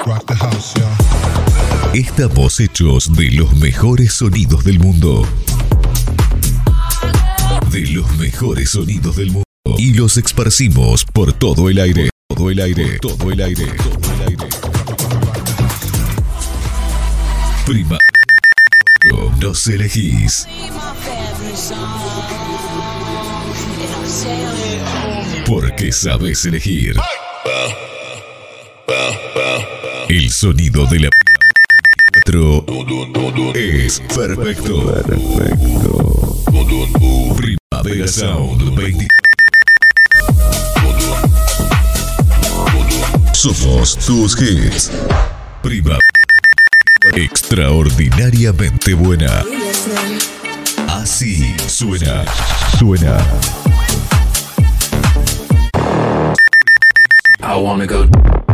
Estamos hechos de los mejores sonidos del mundo. De los mejores sonidos del mundo. Y los esparcimos por todo el aire. Todo el aire. Todo el aire. Todo el aire. Prima. Nos elegís. Porque sabes elegir. El sonido de la 24 es perfecto. Primavera Sound 24. Somos tus hits. Primavera extraordinariamente buena. Así suena. Suena. I wanna go.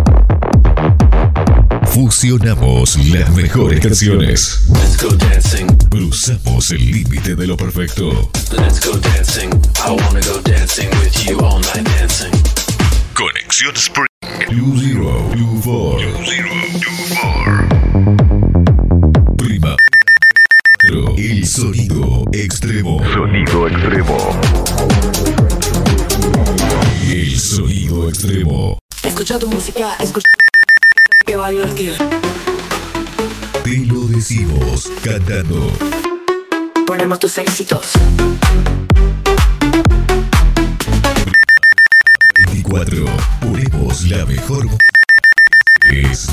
Fusionamos las mejores canciones. Let's go dancing. Cruzamos el límite de lo perfecto. Let's go dancing. I wanna go dancing with you all night dancing. Conexión Spring. 2024. Prima. El sonido extremo. Sonido extremo. El sonido extremo. Escucha tu música, escucha que va a divertir. Te lo decimos cantando. Ponemos tus éxitos. 24. Ponemos la mejor. Es